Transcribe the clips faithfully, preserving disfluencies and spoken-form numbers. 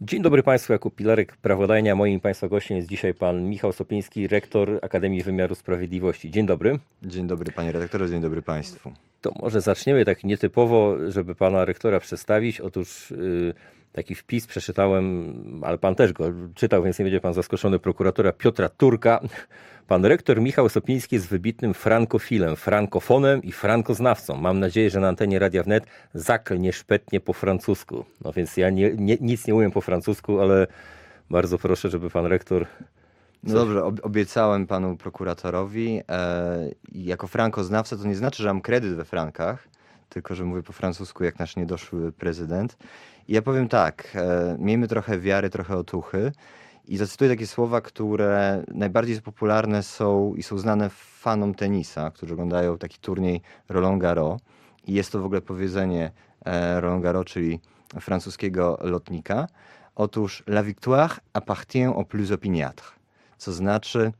Dzień dobry Państwu, Jakub Pilarek, Prawodajnia. Moim Państwa gościem jest dzisiaj Pan Michał Sopiński, rektor Akademii Wymiaru Sprawiedliwości. Dzień dobry. Dzień dobry Panie Redaktorze, dzień dobry Państwu. To może zaczniemy tak nietypowo, żeby Pana rektora przedstawić. Otóż yy, taki wpis przeczytałem, ale Pan też go czytał, więc nie będzie Pan zaskoczony, prokuratora Piotra Turka. Pan rektor Michał Sopiński jest wybitnym frankofilem, frankofonem i frankoznawcą. Mam nadzieję, że na antenie Radia Wnet zaklnie szpetnie po francusku. No więc ja nie, nie, nic nie umiem po francusku, ale bardzo proszę, żeby pan rektor... No dobrze, obiecałem panu prokuratorowi. E, jako frankoznawca to nie znaczy, że mam kredyt we frankach, tylko że mówię po francusku jak nasz niedoszły prezydent. I ja powiem tak, e, miejmy trochę wiary, trochę otuchy. I zacytuję takie słowa, które najbardziej popularne są i są znane fanom tenisa, którzy oglądają taki turniej Roland Garros. I jest to w ogóle powiedzenie e, Roland Garros, czyli francuskiego lotnika. Otóż la victoire appartient aux plus opiniâtres, co znaczy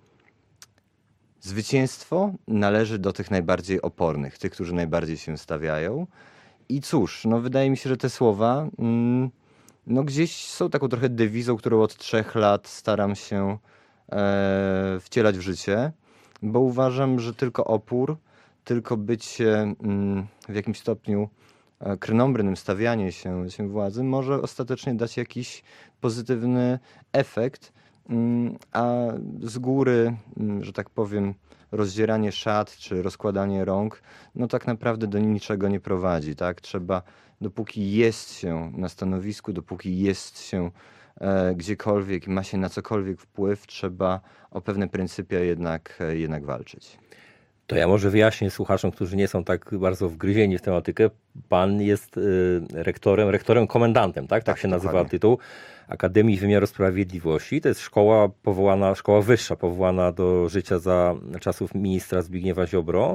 zwycięstwo należy do tych najbardziej opornych, tych, którzy najbardziej się stawiają. I cóż, no wydaje mi się, że te słowa... Mm, No gdzieś są taką trochę dewizą, którą od trzech lat staram się e, wcielać w życie, bo uważam, że tylko opór, tylko bycie mm, w jakimś stopniu e, krnąbrnym, stawianie się, się władzy może ostatecznie dać jakiś pozytywny efekt, mm, a z góry, mm, że tak powiem, rozdzieranie szat czy rozkładanie rąk, no tak naprawdę do niczego nie prowadzi, tak? Trzeba, dopóki jest się na stanowisku, dopóki jest się e, gdziekolwiek, ma się na cokolwiek wpływ, trzeba o pewne pryncypia jednak, e, jednak walczyć. To ja może wyjaśnię słuchaczom, którzy nie są tak bardzo wgryzieni w tematykę. Pan jest y, rektorem, rektorem komendantem, tak? Tak, tak się nazywa dokładnie. Tytuł Akademii Wymiaru Sprawiedliwości. To jest szkoła powołana, szkoła wyższa powołana do życia za czasów ministra Zbigniewa Ziobro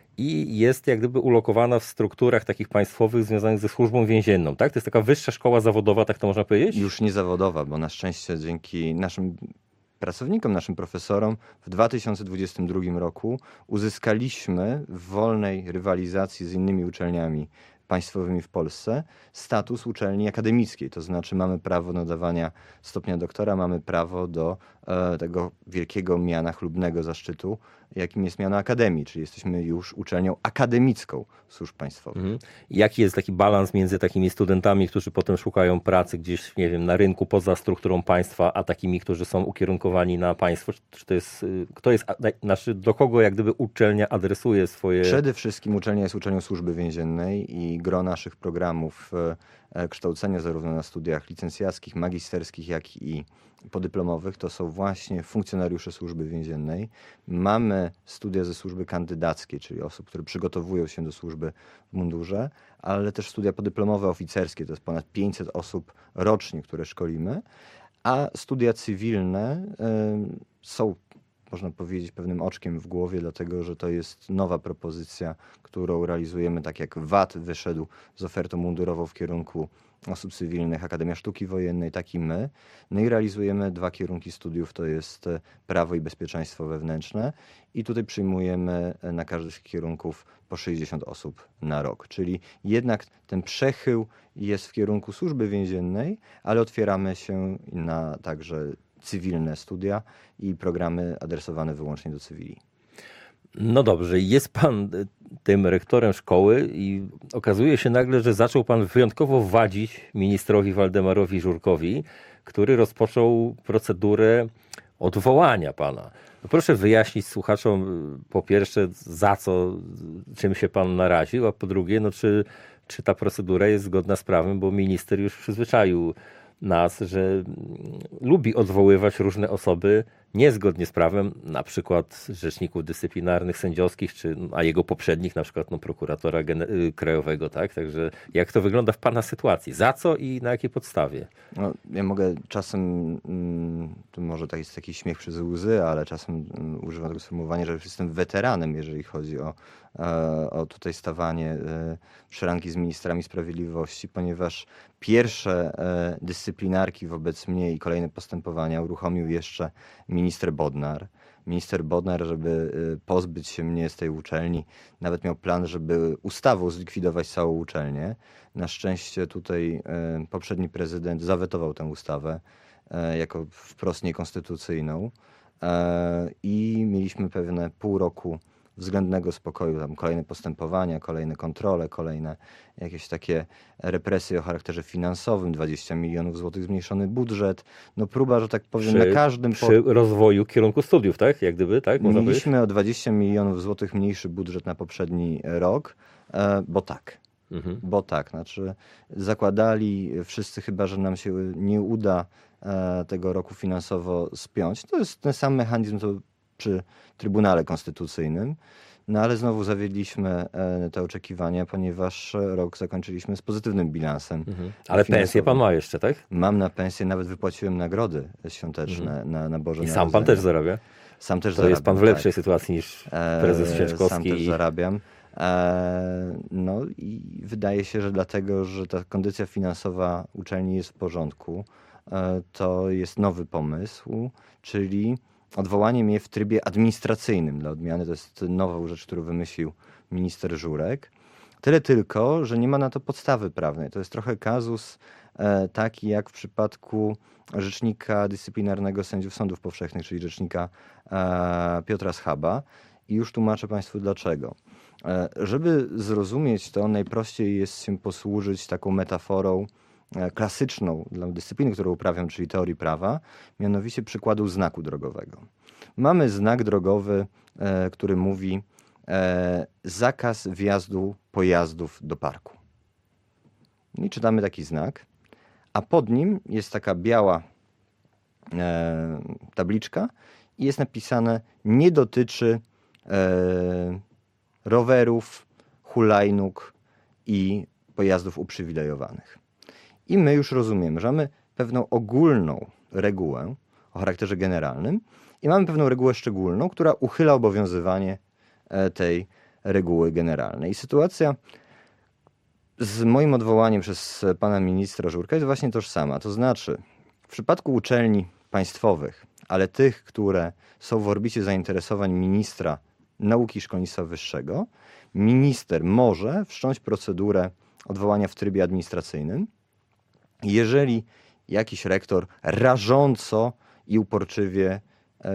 i jest jak gdyby ulokowana w strukturach takich państwowych związanych ze służbą więzienną, tak? To jest taka wyższa szkoła zawodowa, tak to można powiedzieć? Już nie zawodowa, bo na szczęście dzięki naszym pracownikom, naszym profesorom w dwa tysiące dwudziestym drugim roku uzyskaliśmy w wolnej rywalizacji z innymi uczelniami państwowymi w Polsce status uczelni akademickiej. To znaczy mamy prawo nadawania stopnia doktora, mamy prawo do e, tego wielkiego miana, chlubnego zaszczytu, jakim jest miano akademii, czyli jesteśmy już uczelnią akademicką służb państwowych. Mhm. Jaki jest taki balans między takimi studentami, którzy potem szukają pracy gdzieś, nie wiem, na rynku poza strukturą państwa, a takimi, którzy są ukierunkowani na państwo? Czy to jest, kto jest, znaczy do kogo jak gdyby uczelnia adresuje swoje... Przede wszystkim uczelnia jest uczelnią służby więziennej i gro naszych programów kształcenia zarówno na studiach licencjackich, magisterskich, jak i podyplomowych to są właśnie funkcjonariusze służby więziennej. Mamy studia ze służby kandydackiej, czyli osób, które przygotowują się do służby w mundurze, ale też studia podyplomowe oficerskie, to jest ponad pięćset osób rocznie, które szkolimy, a studia cywilne y, są, można powiedzieć, pewnym oczkiem w głowie, dlatego że to jest nowa propozycja, którą realizujemy, tak jak W A T wyszedł z ofertą mundurową w kierunku osób cywilnych, Akademia Sztuki Wojennej, tak i my. No i realizujemy dwa kierunki studiów, to jest prawo i bezpieczeństwo wewnętrzne i tutaj przyjmujemy na każdy z tych kierunków po sześćdziesiąt osób na rok, czyli jednak ten przechył jest w kierunku służby więziennej, ale otwieramy się na także cywilne studia i programy adresowane wyłącznie do cywili. No dobrze, jest pan tym rektorem szkoły i okazuje się nagle, że zaczął pan wyjątkowo wadzić ministrowi Waldemarowi Żurkowi, który rozpoczął procedurę odwołania pana. No proszę wyjaśnić słuchaczom po pierwsze za co, czym się pan naraził, a po drugie, no czy, czy ta procedura jest zgodna z prawem, bo minister już przyzwyczaił nas, że lubi odwoływać różne osoby niezgodnie z prawem, na przykład rzeczników dyscyplinarnych, sędziowskich, czy, a jego poprzednich, na przykład no, prokuratora gene- krajowego, tak? Także jak to wygląda w pana sytuacji? Za co i na jakiej podstawie? No, ja mogę czasem, to może to jest taki śmiech przez łzy, ale czasem używam tego sformułowania, że już jestem weteranem, jeżeli chodzi o, o tutaj stawanie w szranki z ministrami sprawiedliwości, ponieważ pierwsze dyscyplinarki wobec mnie i kolejne postępowania uruchomił jeszcze minister Bodnar. Minister Bodnar, żeby pozbyć się mnie z tej uczelni, nawet miał plan, żeby ustawą zlikwidować całą uczelnię. Na szczęście tutaj poprzedni prezydent zawetował tę ustawę jako wprost niekonstytucyjną i mieliśmy pewne pół roku względnego spokoju, tam kolejne postępowania, kolejne kontrole, kolejne jakieś takie represje o charakterze finansowym, dwadzieścia milionów złotych zmniejszony budżet, no próba, że tak powiem, przy, na każdym... Przy po... rozwoju kierunku studiów, tak? Jak gdyby, tak? Można Mieliśmy powiedzieć? o dwadzieścia milionów złotych mniejszy budżet na poprzedni rok, bo tak. Mhm. Bo tak, znaczy zakładali wszyscy chyba, że nam się nie uda tego roku finansowo spiąć. To jest ten sam mechanizm, co przy Trybunale Konstytucyjnym, no ale znowu zawiedliśmy te oczekiwania, ponieważ rok zakończyliśmy z pozytywnym bilansem. Mhm. Ale pensję pan ma jeszcze, tak? Mam na pensję, nawet wypłaciłem nagrody świąteczne mhm. na, na Boże I Narodzenie. sam pan też zarabia? Sam też to zarabiam. jest pan w lepszej tak. sytuacji niż prezes Święczkowski. Sam też zarabiam. No i wydaje się, że dlatego, że ta kondycja finansowa uczelni jest w porządku, to jest nowy pomysł, czyli odwołanie mnie w trybie administracyjnym dla odmiany. To jest nowa rzecz, którą wymyślił minister Żurek. Tyle tylko, że nie ma na to podstawy prawnej. To jest trochę kazus e, taki jak w przypadku rzecznika dyscyplinarnego sędziów sądów powszechnych, czyli rzecznika e, Piotra Schaba. I już tłumaczę państwu dlaczego. E, żeby zrozumieć to, najprościej jest się posłużyć taką metaforą klasyczną dla dyscypliny, którą uprawiam, czyli teorii prawa, mianowicie przykładu znaku drogowego. Mamy znak drogowy, e, który mówi e, zakaz wjazdu pojazdów do parku. I czytamy taki znak, a pod nim jest taka biała e, tabliczka i jest napisane: nie dotyczy e, rowerów, hulajnóg i pojazdów uprzywilejowanych. I my już rozumiemy, że mamy pewną ogólną regułę o charakterze generalnym i mamy pewną regułę szczególną, która uchyla obowiązywanie tej reguły generalnej. I sytuacja z moim odwołaniem przez pana ministra Żurka jest właśnie tożsama. To znaczy, w przypadku uczelni państwowych, ale tych, które są w orbicie zainteresowań ministra nauki i szkolnictwa wyższego, minister może wszcząć procedurę odwołania w trybie administracyjnym, jeżeli jakiś rektor rażąco i uporczywie e,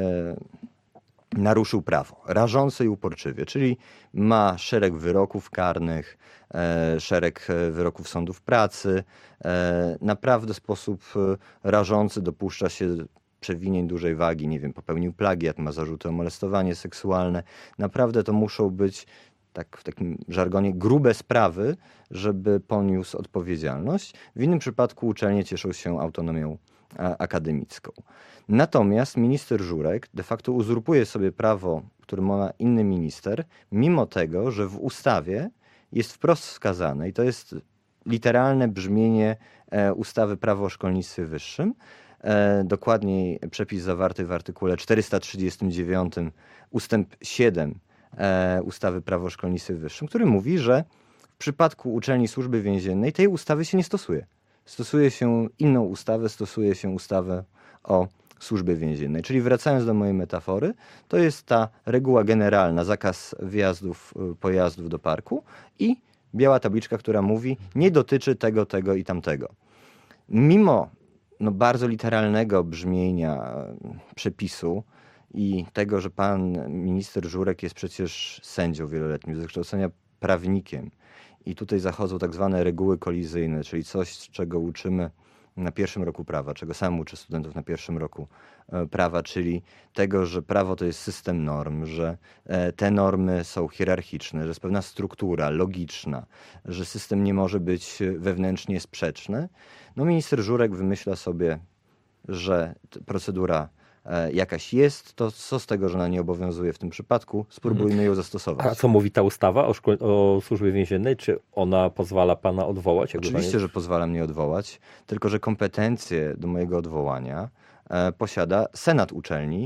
naruszył prawo. Rażąco i uporczywie, czyli ma szereg wyroków karnych, e, szereg wyroków sądów pracy, e, naprawdę w sposób rażący dopuszcza się przewinień dużej wagi, nie wiem, popełnił plagiat, ma zarzuty o molestowanie seksualne. Naprawdę to muszą być, tak w takim żargonie, grube sprawy, żeby poniósł odpowiedzialność. W innym przypadku uczelnie cieszą się autonomią akademicką. Natomiast minister Żurek de facto uzurpuje sobie prawo, które ma inny minister, mimo tego, że w ustawie jest wprost wskazane, i to jest literalne brzmienie ustawy Prawo o szkolnictwie wyższym, dokładniej przepis zawarty w artykule czterysta trzydziestym dziewiątym ustęp siedem ustawy Prawo o szkolnictwie wyższym, który mówi, że w przypadku uczelni Służby Więziennej tej ustawy się nie stosuje. Stosuje się inną ustawę, stosuje się ustawę o Służbie Więziennej. Czyli wracając do mojej metafory, to jest ta reguła generalna, zakaz wjazdów pojazdów do parku i biała tabliczka, która mówi, nie dotyczy tego, tego i tamtego. Mimo no, bardzo literalnego brzmienia przepisu i tego, że pan minister Żurek jest przecież sędzią wieloletnim, z wykształcenia prawnikiem i tutaj zachodzą tak zwane reguły kolizyjne, czyli coś, czego uczymy na pierwszym roku prawa, czego sam uczę studentów na pierwszym roku prawa, czyli tego, że prawo to jest system norm, że te normy są hierarchiczne, że jest pewna struktura logiczna, że system nie może być wewnętrznie sprzeczny. No minister Żurek wymyśla sobie, że procedura jakaś jest, to co z tego, że ona nie obowiązuje w tym przypadku? Spróbujmy ją zastosować. A co mówi ta ustawa o, szko- o Służbie Więziennej? Czy ona pozwala pana odwołać? Oczywiście, że pozwala mnie odwołać, tylko że kompetencje do mojego odwołania e, posiada Senat uczelni,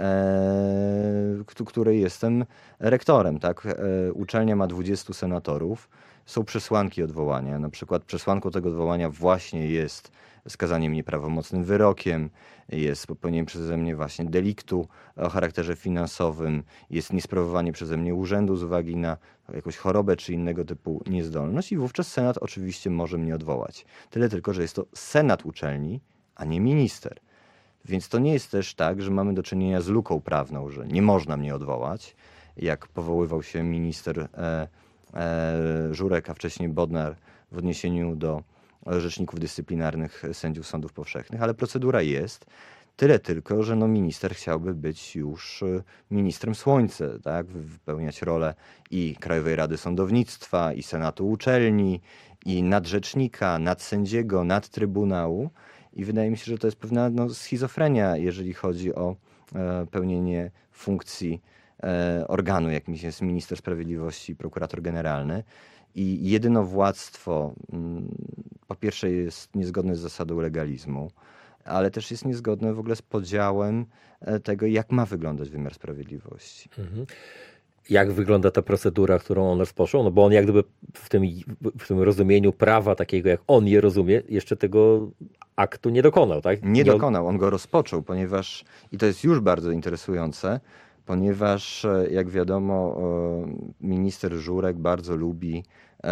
e, której jestem rektorem. Tak? E, uczelnia ma dwudziestu senatorów. Są przesłanki odwołania. Na przykład przesłanką tego odwołania właśnie jest skazaniem nieprawomocnym wyrokiem, jest popełnieniem przeze mnie właśnie deliktu o charakterze finansowym, jest niesprawowanie przeze mnie urzędu z uwagi na jakąś chorobę czy innego typu niezdolność i wówczas Senat oczywiście może mnie odwołać. Tyle tylko, że jest to Senat uczelni, a nie minister. Więc to nie jest też tak, że mamy do czynienia z luką prawną, że nie można mnie odwołać, jak powoływał się minister e, e, Żurek, a wcześniej Bodnar w odniesieniu do rzeczników dyscyplinarnych sędziów sądów powszechnych, ale procedura jest. Tyle tylko, że no minister chciałby być już ministrem słońce, tak? Wypełniać rolę i Krajowej Rady Sądownictwa, i Senatu Uczelni, i nadrzecznika, nadsędziego, nadtrybunału. I wydaje mi się, że to jest pewna no, schizofrenia, jeżeli chodzi o e, pełnienie funkcji e, organu, jakim jest minister sprawiedliwości i prokurator generalny. I jedynowładztwo mm, po pierwsze jest niezgodne z zasadą legalizmu, ale też jest niezgodne w ogóle z podziałem tego, jak ma wyglądać wymiar sprawiedliwości. Mhm. Jak wygląda ta procedura, którą on rozpoczął? No bo on jak gdyby w tym, w tym rozumieniu prawa takiego, jak on je rozumie, jeszcze tego aktu nie dokonał, tak? Nie, nie dokonał, on go rozpoczął, ponieważ, i to jest już bardzo interesujące, ponieważ jak wiadomo minister Żurek bardzo lubi,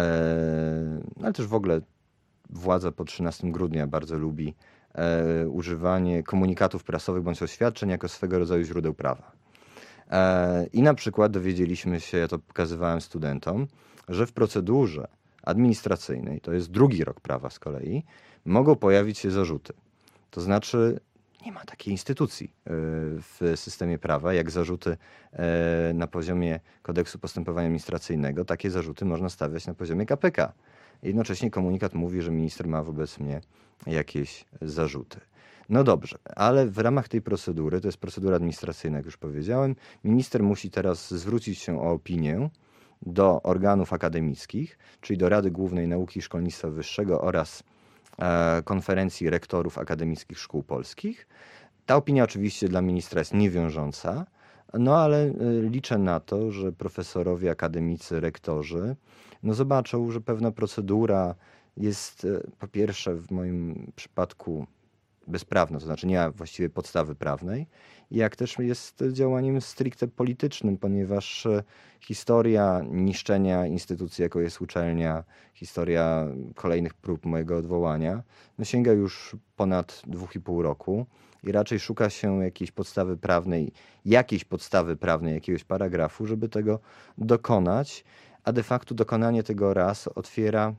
ale też w ogóle władza po trzynastego grudnia bardzo lubi używanie komunikatów prasowych bądź oświadczeń jako swego rodzaju źródeł prawa. I na przykład dowiedzieliśmy się, ja to pokazywałem studentom, że w procedurze administracyjnej, to jest drugi rok prawa z kolei, mogą pojawić się zarzuty. To znaczy nie ma takiej instytucji w systemie prawa, jak zarzuty na poziomie kodeksu postępowania administracyjnego. Takie zarzuty można stawiać na poziomie K P K. Jednocześnie komunikat mówi, że minister ma wobec mnie jakieś zarzuty. No dobrze, ale w ramach tej procedury, to jest procedura administracyjna, jak już powiedziałem, minister musi teraz zwrócić się o opinię do organów akademickich, czyli do Rady Głównej Nauki i Szkolnictwa Wyższego oraz e, konferencji rektorów akademickich szkół polskich. Ta opinia oczywiście dla ministra jest niewiążąca, no ale e, liczę na to, że profesorowie, akademicy, rektorzy no zobaczą, że pewna procedura jest e, po pierwsze w moim przypadku bezprawna, to znaczy nie ma właściwie podstawy prawnej, jak też jest działaniem stricte politycznym, ponieważ historia niszczenia instytucji, jaką jest uczelnia, historia kolejnych prób mojego odwołania, no sięga już ponad dwóch i pół roku i raczej szuka się jakiejś podstawy prawnej, jakiejś podstawy prawnej, jakiegoś paragrafu, żeby tego dokonać, a de facto dokonanie tego raz otwiera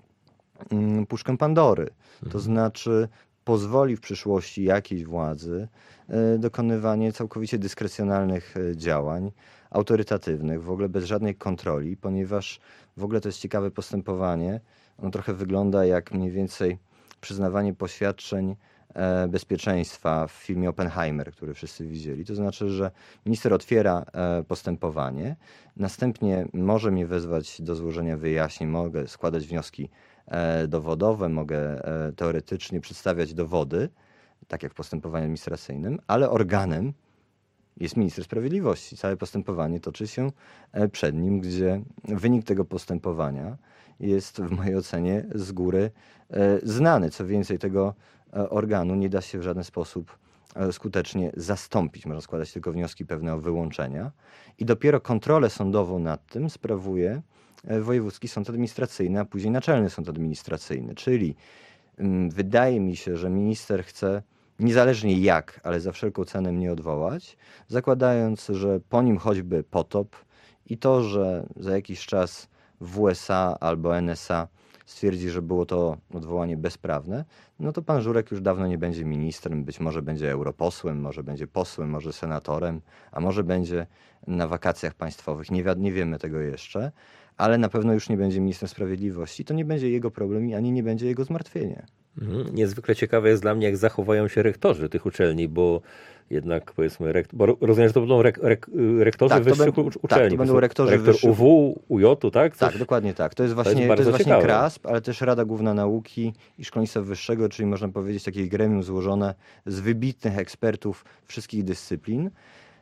mm, puszkę Pandory. Mhm. To znaczy pozwoli w przyszłości jakiejś władzy dokonywanie całkowicie dyskrecjonalnych działań, autorytatywnych, w ogóle bez żadnej kontroli, ponieważ w ogóle to jest ciekawe postępowanie. Ono trochę wygląda jak mniej więcej przyznawanie poświadczeń bezpieczeństwa w filmie Oppenheimer, który wszyscy widzieli. To znaczy, że minister otwiera postępowanie, następnie może mnie wezwać do złożenia wyjaśnień, mogę składać wnioski dowodowe, mogę teoretycznie przedstawiać dowody, tak jak w postępowaniu administracyjnym, ale organem jest minister sprawiedliwości. Całe postępowanie toczy się przed nim, gdzie wynik tego postępowania jest w mojej ocenie z góry znany. Co więcej, tego organu nie da się w żaden sposób skutecznie zastąpić. Można składać tylko wnioski pewne o wyłączenia i dopiero kontrolę sądową nad tym sprawuje Wojewódzki Sąd Administracyjny, a później Naczelny Sąd Administracyjny. Czyli um, wydaje mi się, że minister chce niezależnie jak, ale za wszelką cenę mnie odwołać, zakładając, że po nim choćby potop i to, że za jakiś czas W S A albo N S A stwierdzi, że było to odwołanie bezprawne, no to pan Żurek już dawno nie będzie ministrem, być może będzie europosłem, może będzie posłem, może senatorem, a może będzie na wakacjach państwowych, nie, wi- nie wiemy tego jeszcze, ale na pewno już nie będzie ministrem sprawiedliwości. To nie będzie jego problem, ani nie będzie jego zmartwienie. Mhm. Niezwykle ciekawe jest dla mnie, jak zachowają się rektorzy tych uczelni, bo jednak powiedzmy, rekt... bo rozumiem, że to będą rek... Rek... rektorzy tak, wyższych be... uczelni. Tak, to będą rektorzy rektor wyższych... U W, U J, tak? Coś... Tak, dokładnie tak. To jest właśnie, to jest, to jest właśnie ciekawe. KRASP, ale też Rada Główna Nauki i Szkolnictwa Wyższego, czyli można powiedzieć takie gremium złożone z wybitnych ekspertów wszystkich dyscyplin.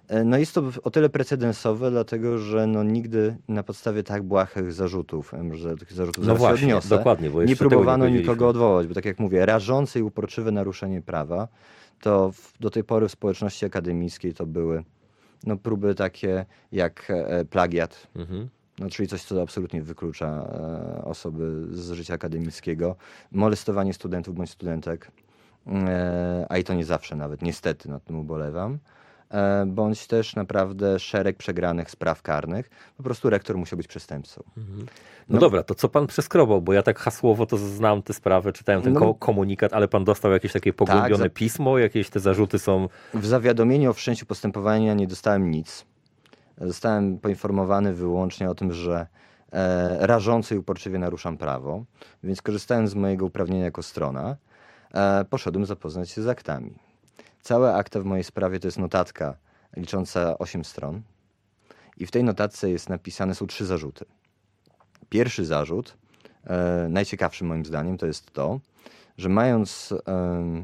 No jest to o tyle precedensowe, dlatego że no nigdy na podstawie tak błahych zarzutów, że tych zarzutów No zaraz się właśnie, odniosę, dokładnie, bo nie jeszcze tego próbowano nie nikogo powiedzieliśmy. odwołać, bo tak jak mówię, rażące i uporczywe naruszenie prawa, to w, do tej pory w społeczności akademickiej to były no, próby takie jak e, plagiat, Mhm. no, czyli coś, co absolutnie wyklucza e, osoby z życia akademickiego, molestowanie studentów bądź studentek, e, a i to nie zawsze nawet, niestety nad tym ubolewam, e, bądź też naprawdę szereg przegranych spraw karnych. Po prostu rektor musiał być przestępcą. No, No. dobra, to co pan przeskrobał? Bo ja tak hasłowo to znam tę sprawę, czytałem ten No. ko- komunikat, ale pan dostał jakieś takie pogłębione za- pismo, jakieś te zarzuty są... W zawiadomieniu o wszczęciu postępowania nie dostałem nic. Zostałem poinformowany wyłącznie o tym, że e, rażąco i uporczywie naruszam prawo, więc korzystając z mojego uprawnienia jako strona, e, poszedłem zapoznać się z aktami. Całe akta w mojej sprawie to jest notatka licząca osiem stron i w tej notatce jest napisane, są trzy zarzuty. Pierwszy zarzut, e, najciekawszy moim zdaniem, to jest to, że mając e,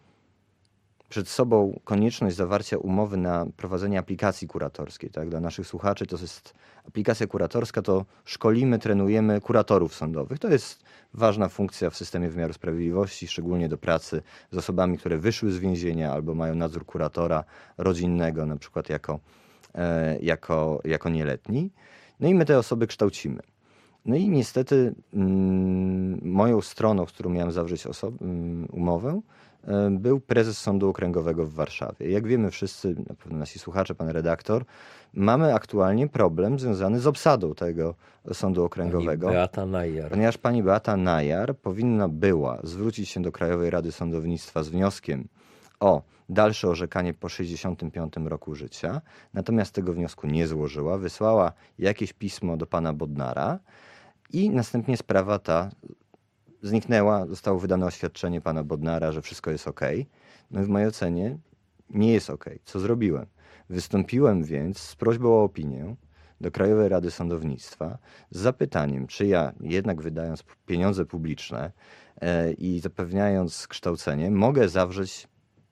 przed sobą konieczność zawarcia umowy na prowadzenie aplikacji kuratorskiej, tak? Dla naszych słuchaczy to jest aplikacja kuratorska, to szkolimy, trenujemy kuratorów sądowych. To jest ważna funkcja w systemie wymiaru sprawiedliwości, szczególnie do pracy z osobami, które wyszły z więzienia albo mają nadzór kuratora rodzinnego, na przykład jako, e, jako, jako nieletni. No i my te osoby kształcimy. No i niestety mm, moją stroną, z którą miałem zawrzeć oso- mm, umowę, e, był prezes Sądu Okręgowego w Warszawie. Jak wiemy wszyscy, na pewno nasi słuchacze, pan redaktor, mamy aktualnie problem związany z obsadą tego Sądu Okręgowego. Pani Beata Najar. Ponieważ pani Beata Najar powinna była zwrócić się do Krajowej Rady Sądownictwa z wnioskiem o dalsze orzekanie po sześćdziesiątym piątym roku życia, natomiast tego wniosku nie złożyła, wysłała jakieś pismo do pana Bodnara i następnie sprawa ta zniknęła, zostało wydane oświadczenie pana Bodnara, że wszystko jest ok. No i w mojej ocenie nie jest ok. Co zrobiłem? Wystąpiłem więc z prośbą o opinię do Krajowej Rady Sądownictwa z zapytaniem, czy ja jednak wydając pieniądze publiczne e, i zapewniając kształcenie, mogę zawrzeć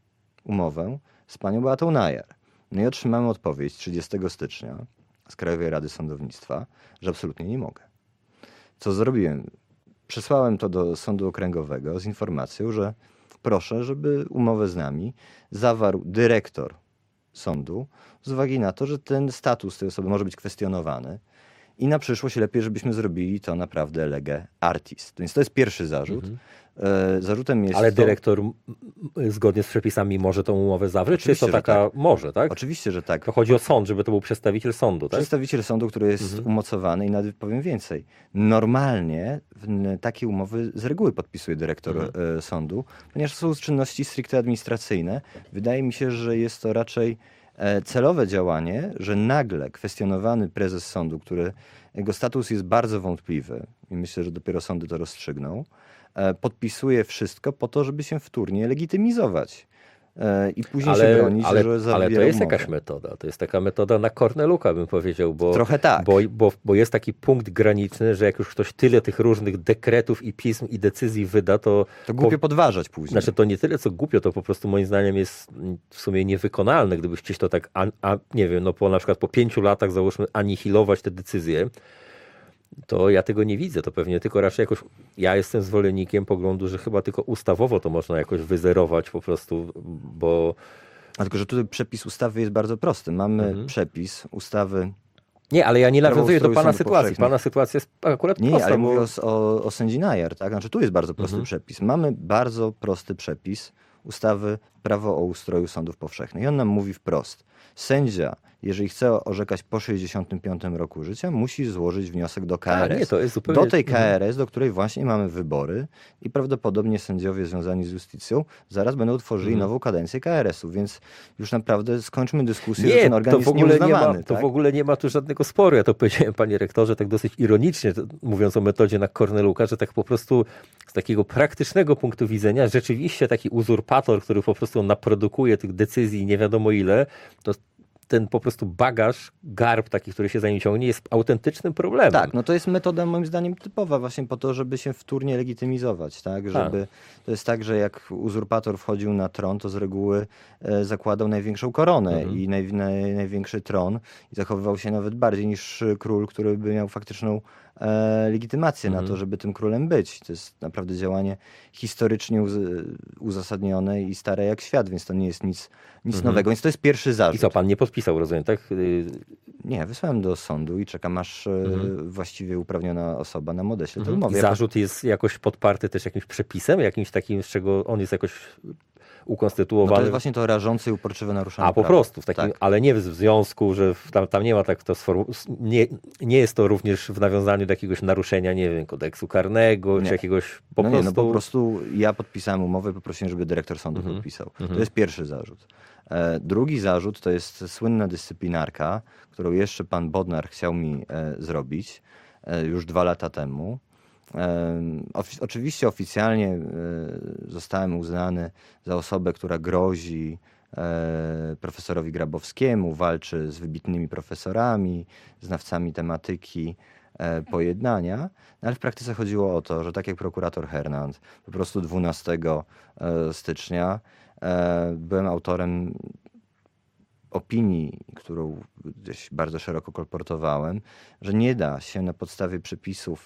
umowę z panią Beatą Najar. No i otrzymałem odpowiedź trzydziestego stycznia z Krajowej Rady Sądownictwa, że absolutnie nie mogę. Co zrobiłem? Przesłałem to do Sądu Okręgowego z informacją, że proszę, żeby umowę z nami zawarł dyrektor sądu z uwagi na to, że ten status tej osoby może być kwestionowany i na przyszłość lepiej, żebyśmy zrobili to naprawdę lege artis. Więc to jest pierwszy zarzut. Mhm. E, Zarzutem jest Ale to, dyrektor m, m, zgodnie z przepisami może tą umowę zawrzeć? Czy jest to Oczywiście, że taka... Może, tak? Oczywiście, że tak. To chodzi o sąd, żeby to był przedstawiciel sądu, tak? Przedstawiciel sądu, który jest Mhm. umocowany i nawet powiem więcej. Normalnie w- takie umowy z reguły podpisuje dyrektor Mhm. e, sądu, ponieważ są czynności stricte administracyjne. Wydaje mi się, że jest to raczej e, celowe działanie, że nagle kwestionowany prezes sądu, który jego status jest bardzo wątpliwy i myślę, że dopiero sądy to rozstrzygną, e, podpisuje wszystko po to, żeby się wtórnie legitymizować. E, I później się Ale, bronić, ale, że ale zawiera to jest umowę. jakaś metoda. To jest taka metoda na Korneluka, bym powiedział, bo, Trochę tak. bo, bo, bo jest taki punkt graniczny, że jak już ktoś tyle tych różnych dekretów i pism i decyzji wyda, to... To głupio po- podważać później. Znaczy to nie tyle co głupio, to po prostu moim zdaniem jest w sumie niewykonalne, gdybyś gdzieś to tak, a, a, nie wiem, no po na przykład po pięciu latach załóżmy anihilować te decyzje, to ja tego nie widzę. To pewnie tylko raczej jakoś, ja jestem zwolennikiem poglądu, że chyba tylko ustawowo to można jakoś wyzerować po prostu, bo... A tylko, że tutaj przepis ustawy jest bardzo prosty. Mamy Mhm. przepis ustawy... Nie, ale ja nie Prawo nawiązuję do ustroju pana sądów sytuacji. powszechnych. Pana sytuacja jest akurat Nie, prosta, ale bo... mówię o, o, o sędzi Najar, tak? Znaczy tu jest bardzo prosty Mhm. przepis. Mamy bardzo prosty przepis ustawy Prawo o ustroju sądów powszechnych. I on nam mówi wprost. Sędzia, jeżeli chce orzekać po sześćdziesiątym piątym roku życia, musi złożyć wniosek do K R S. A, nie, to jest zupełnie... Do tej K R S, do której właśnie mamy wybory i prawdopodobnie sędziowie związani z justicją zaraz będą tworzyli Mhm. nową kadencję K R S u, więc już naprawdę skończmy dyskusję, że Nie, ten organ to w, jest ogóle nie ma, nieuznawany. to tak? w ogóle nie ma tu żadnego sporu. Ja to powiedziałem, panie rektorze, tak dosyć ironicznie, to, mówiąc o metodzie na Korneluka, że tak po prostu z takiego praktycznego punktu widzenia rzeczywiście taki uzurpator, który po prostu naprodukuje tych decyzji nie wiadomo ile, to ten po prostu bagaż, garb taki, który się za nim ciągnie, jest autentycznym problemem. Tak, no to jest metoda moim zdaniem typowa właśnie po to, żeby się wtórnie legitymizować, tak, żeby, to jest tak, że jak uzurpator wchodził na tron, to z reguły e, zakładał największą koronę Mhm. i naj, naj, największy tron i zachowywał się nawet bardziej niż król, który by miał faktyczną e, legitymację Mhm. na to, żeby tym królem być. To jest naprawdę działanie historycznie uz, uzasadnione i stare jak świat, więc to nie jest nic, nic Mhm. nowego, więc to jest pierwszy zarzut. I co, pan nie podpisał, rozumiem, tak? Y, Nie, wysłałem do sądu i czekam, aż e, Mhm. właściwie uprawniona osoba nam odeśle tę Mhm. umowę. I zarzut jest jakoś podparty też jakimś przepisem, jakimś takim, z czego on jest jakoś No ukonstytuowany? to jest właśnie to rażące i uporczywe naruszenie A po prawa. prostu, w takim, Tak. ale nie w związku, że w- tam, tam nie ma tak to sformu- nie, nie jest to również w nawiązaniu do jakiegoś naruszenia, nie wiem, kodeksu karnego, Nie. czy jakiegoś po no prostu... nie, no po prostu ja podpisałem umowę i poprosiłem, żeby dyrektor sądu Mhm. podpisał. Mhm. To jest pierwszy zarzut. E, drugi zarzut to jest słynna dyscyplinarka, którą jeszcze pan Bodnar chciał mi e, zrobić e, już dwa lata temu. E, ofi- oczywiście oficjalnie e, zostałem uznany za osobę, która grozi e, profesorowi Grabowskiemu, walczy z wybitnymi profesorami, znawcami tematyki e, pojednania, no ale w praktyce chodziło o to, że tak jak prokurator Hernand, po prostu dwunastego e, stycznia e, byłem autorem opinii, którą gdzieś bardzo szeroko kolportowałem, że nie da się na podstawie przepisów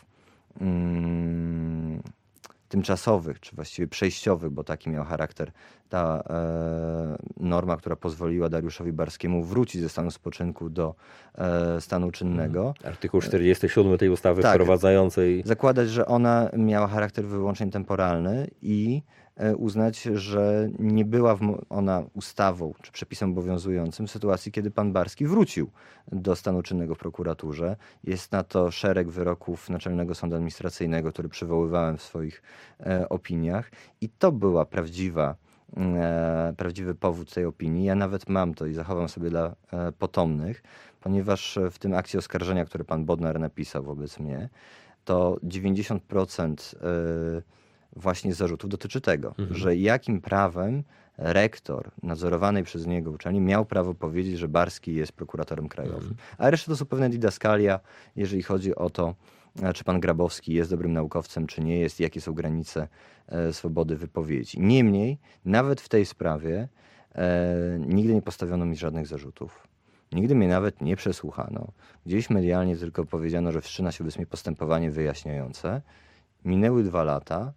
mm, tymczasowych, czy właściwie przejściowych, bo taki miał charakter ta e, norma, która pozwoliła Dariuszowi Barskiemu wrócić ze stanu spoczynku do e, stanu czynnego. Artykuł czterdziesty siódmy tej ustawy Tak. wprowadzającej... Zakładać, że ona miała charakter wyłącznie temporalny i e, uznać, że nie była w mo- ona ustawą czy przepisem obowiązującym w sytuacji, kiedy pan Barski wrócił do stanu czynnego w prokuraturze. Jest na to szereg wyroków Naczelnego Sądu Administracyjnego, który przywoływałem w swoich e, opiniach i to była prawdziwa e, prawdziwy powód tej opinii. Ja nawet mam to i zachowam sobie dla e, potomnych, ponieważ w tym akcie oskarżenia, który pan Bodnar napisał wobec mnie, to dziewięćdziesiąt procent e, właśnie zarzutów dotyczy tego, Mhm. że jakim prawem rektor nadzorowanej przez niego uczelni miał prawo powiedzieć, że Barski jest prokuratorem krajowym. A reszta to są pewne didaskalia, jeżeli chodzi o to, e, czy pan Grabowski jest dobrym naukowcem, czy nie jest, jakie są granice e, swobody wypowiedzi. Niemniej, nawet w tej sprawie e, nigdy nie postawiono mi żadnych zarzutów. Nigdy mnie nawet nie przesłuchano. Gdzieś medialnie tylko powiedziano, że wszczyna się wobec mnie postępowanie wyjaśniające. Minęły dwa lata.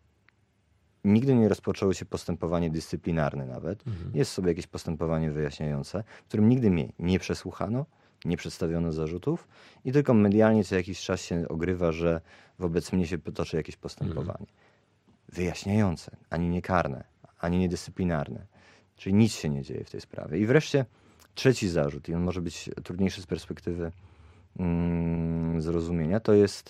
Nigdy nie rozpoczęło się postępowanie dyscyplinarne nawet. Jest sobie jakieś postępowanie wyjaśniające, w którym nigdy mnie nie przesłuchano, nie przedstawiono zarzutów i tylko medialnie co jakiś czas się ogrywa, że wobec mnie się potoczy jakieś postępowanie. Wyjaśniające, ani nie karne, ani nie dyscyplinarne. Czyli nic się nie dzieje w tej sprawie. I wreszcie trzeci zarzut, i on może być trudniejszy z perspektywy mm, zrozumienia, to jest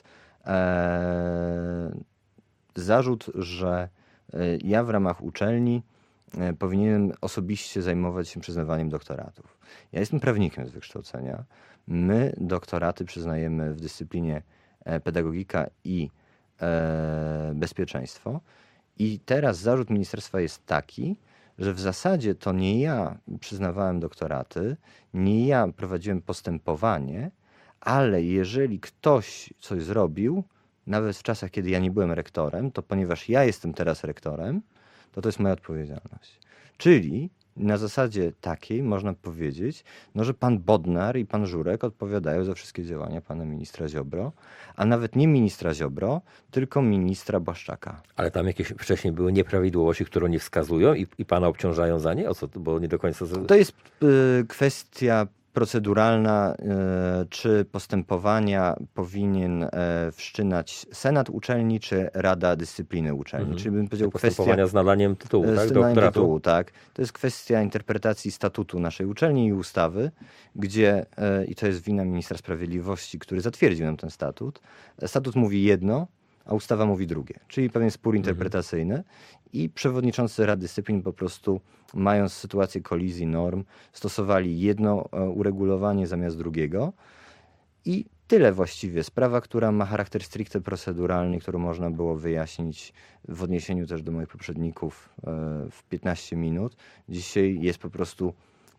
e, zarzut, że e, ja w ramach uczelni e, powinienem osobiście zajmować się przyznawaniem doktoratów. Ja jestem prawnikiem z wykształcenia. My doktoraty przyznajemy w dyscyplinie e, pedagogika i e, bezpieczeństwo. I teraz zarzut ministerstwa jest taki, że w zasadzie to nie ja przyznawałem doktoraty, nie ja prowadziłem postępowanie, ale jeżeli ktoś coś zrobił, nawet w czasach, kiedy ja nie byłem rektorem, to ponieważ ja jestem teraz rektorem, to to jest moja odpowiedzialność. Czyli na zasadzie takiej można powiedzieć, no, że pan Bodnar i pan Żurek odpowiadają za wszystkie działania pana ministra Ziobro, a nawet nie ministra Ziobro, tylko ministra Błaszczaka. Ale tam jakieś wcześniej były nieprawidłowości, które nie wskazują i, i pana obciążają za nie? O co? Bo nie do końca... z- To jest y, kwestia proceduralna, y, czy postępowania powinien y, wszczynać Senat uczelni, czy Rada Dyscypliny uczelni. Mhm. Czyli bym powiedział kwestia Postępowania z nadaniem tytułu, z tak? nadaniem Doktoratu. tytułu, tak. To jest kwestia interpretacji statutu naszej uczelni i ustawy, gdzie, y, i to jest wina ministra sprawiedliwości, który zatwierdził nam ten statut, statut mówi jedno, a ustawa mówi drugie. Czyli pewien spór interpretacyjny i przewodniczący Rady Dyscyplin po prostu, mając sytuację kolizji norm, stosowali jedno e, uregulowanie zamiast drugiego i tyle właściwie. Sprawa, która ma charakter stricte proceduralny, którą można było wyjaśnić w odniesieniu też do moich poprzedników e, w piętnaście minut, dzisiaj jest po prostu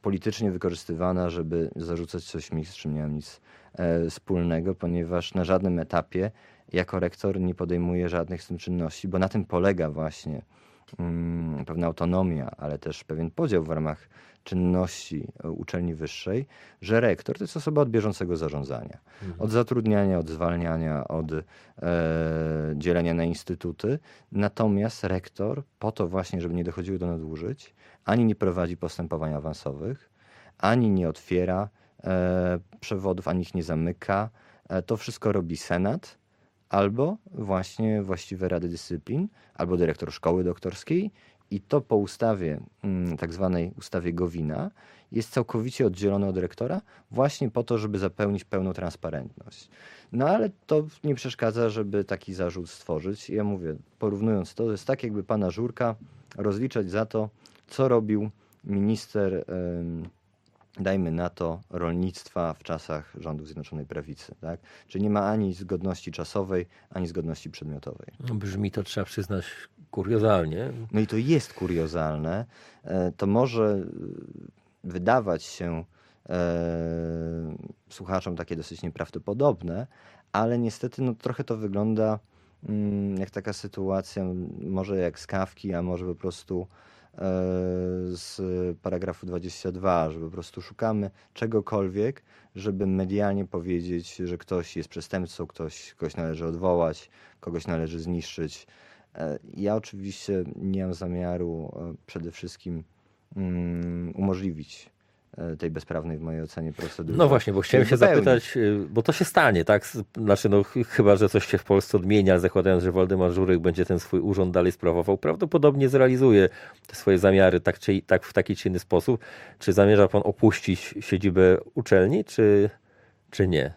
politycznie wykorzystywana, żeby zarzucać coś mi, z czym nie mam nic e, wspólnego, ponieważ na żadnym etapie jako rektor nie podejmuję żadnych z tym czynności, bo na tym polega właśnie mm, pewna autonomia, ale też pewien podział w ramach czynności uczelni wyższej, że rektor to jest osoba od bieżącego zarządzania. Mhm. Od zatrudniania, od zwalniania, od e, dzielenia na instytuty. Natomiast rektor po to właśnie, żeby nie dochodziło do nadużyć, ani nie prowadzi postępowań awansowych, ani nie otwiera e, przewodów, ani ich nie zamyka. E, to wszystko robi senat, albo właśnie właściwe rady dyscyplin, albo dyrektor szkoły doktorskiej. I to po ustawie, tak zwanej ustawie Gowina, jest całkowicie oddzielone od rektora właśnie po to, żeby zapełnić pełną transparentność. No ale to nie przeszkadza, żeby taki zarzut stworzyć. Ja mówię, porównując to, to jest tak, jakby pana Żurka rozliczać za to, co robił minister, dajmy na to, rolnictwa w czasach rządów Zjednoczonej Prawicy. Tak? Czyli nie ma ani zgodności czasowej, ani zgodności przedmiotowej. Brzmi to, trzeba przyznać, kuriozalnie. No i to jest kuriozalne. To może wydawać się e, słuchaczom takie dosyć nieprawdopodobne, ale niestety no, trochę to wygląda mm, jak taka sytuacja, może jak z Kafki, a może po prostu e, z paragrafu dwudziestego drugiego, że po prostu szukamy czegokolwiek, żeby medialnie powiedzieć, że ktoś jest przestępcą, ktoś, kogoś należy odwołać, kogoś należy zniszczyć. Ja oczywiście nie mam zamiaru przede wszystkim um, umożliwić tej bezprawnej w mojej ocenie procedury. No właśnie, bo chciałem się zapytać, bo to się stanie, tak? Znaczy, no chyba, że coś się w Polsce odmienia, zakładając, że Waldemar Żurek będzie ten swój urząd dalej sprawował, prawdopodobnie zrealizuje te swoje zamiary tak, czy, tak w taki czy inny sposób. Czy zamierza pan opuścić siedzibę uczelni, czy, czy nie?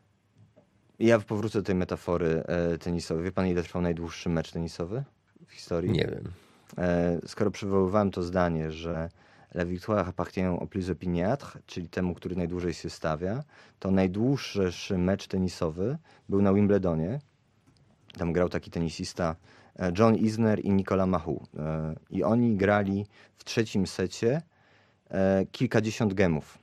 Ja powrócę do tej metafory e, tenisowej. Wie pan, ile trwał najdłuższy mecz tenisowy w historii? Nie wiem. E, skoro przywoływałem to zdanie, że la victoire appartient au plus opiniâtre, czyli temu, który najdłużej się stawia, to najdłuższy mecz tenisowy był na Wimbledonie. Tam grał taki tenisista John Isner i Nicolas Mahut. E, I oni grali w trzecim secie e, kilkadziesiąt gemów.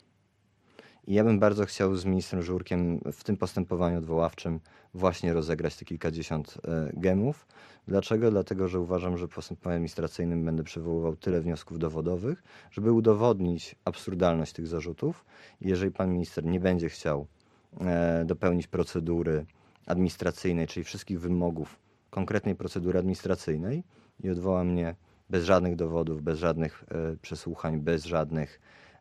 I ja bym bardzo chciał z ministrem Żurkiem w tym postępowaniu odwoławczym właśnie rozegrać te kilkadziesiąt gemów. Dlaczego? Dlatego, że uważam, że w postępowaniu administracyjnym będę przywoływał tyle wniosków dowodowych, żeby udowodnić absurdalność tych zarzutów. I jeżeli pan minister nie będzie chciał e, dopełnić procedury administracyjnej, czyli wszystkich wymogów konkretnej procedury administracyjnej i odwoła mnie bez żadnych dowodów, bez żadnych e, przesłuchań, bez żadnych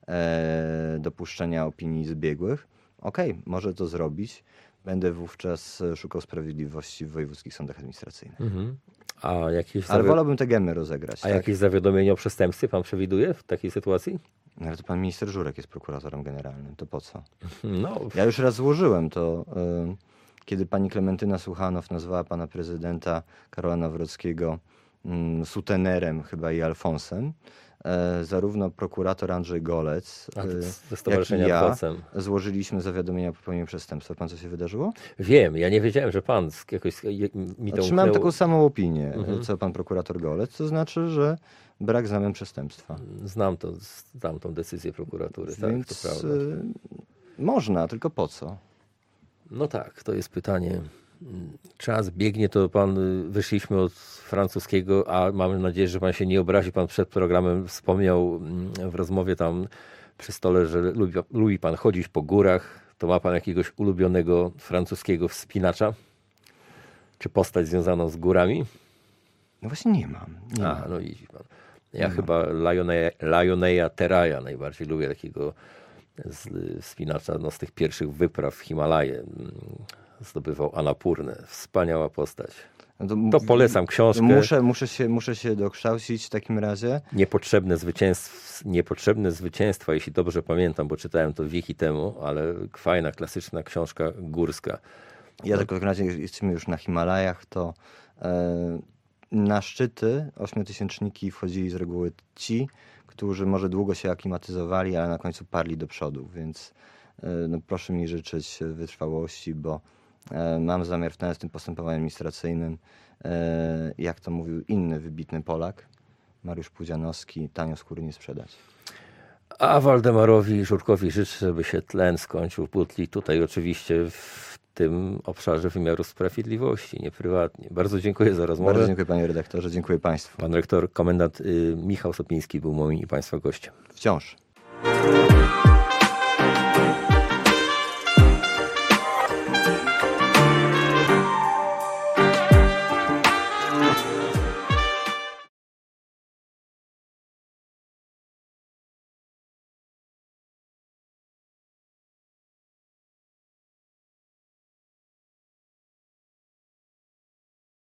e, dopuszczenia opinii zbiegłych, okej, okay, może to zrobić. Będę wówczas szukał sprawiedliwości w wojewódzkich sądach administracyjnych. Mhm. A jakieś Ale zawi- wolałbym te gemy rozegrać. A tak? jakieś zawiadomienie o przestępstwie pan przewiduje w takiej sytuacji? No, ale to pan minister Żurek jest prokuratorem generalnym. To po co? No. Ja już raz złożyłem to, y, kiedy pani Klementyna Suchanow nazwała pana prezydenta Karola Nawrockiego y, sutenerem chyba i Alfonsem. E, zarówno prokurator Andrzej Golec, A, y, ze stowarzyszenia jak i ja Procem. złożyliśmy zawiadomienia o popełnieniu przestępstwa. Pan co się wydarzyło? Wiem, ja nie wiedziałem, że pan jakoś mi to Otrzymałem umknęło. taką samą opinię, Mhm. co pan prokurator Golec, to znaczy, że brak znamion przestępstwa. Znam, to, znam tą decyzję prokuratury, tak, Więc to prawda. y, można, tylko po co? No tak, to jest pytanie. Czas biegnie, to pan, wyszliśmy od francuskiego, a mam nadzieję, że pan się nie obrazi. Pan przed programem wspomniał w rozmowie tam przy stole, że lubi, lubi pan chodzić po górach. To ma pan jakiegoś ulubionego francuskiego wspinacza? Czy postać związaną z górami? No właśnie nie mam. Nie A, mam. no widzi pan. Ja nie chyba Lioneya Teraya najbardziej lubię, takiego z, wspinacza no, z tych pierwszych wypraw w Himalaje. Zdobywał Annapurnę. Wspaniała postać. No to, To polecam książkę. Muszę, muszę, się, muszę się dokształcić w takim razie. Niepotrzebne zwycięstwa, niepotrzebne zwycięstwa, jeśli dobrze pamiętam, bo czytałem to wieki temu, ale fajna, klasyczna książka górska. Ja tylko w takim razie jesteśmy już na Himalajach, to e, na szczyty ośmiotysięczniki wchodzili z reguły ci, którzy może długo się aklimatyzowali, ale na końcu parli do przodu, więc e, no, proszę mi życzyć wytrwałości, bo e, mam zamiar w tym postępowaniu administracyjnym, e, jak to mówił inny wybitny Polak, Mariusz Pudzianowski, tanio skóry nie sprzedać. A Waldemarowi Żurkowi życzę, żeby się tlen skończył w butli. Tutaj oczywiście w tym obszarze wymiaru sprawiedliwości, nie prywatnie. Bardzo dziękuję za rozmowę. Bardzo dziękuję panie redaktorze, dziękuję państwu. Pan rektor, komendant y, Michał Sopiński był moim i państwa gościem. Wciąż.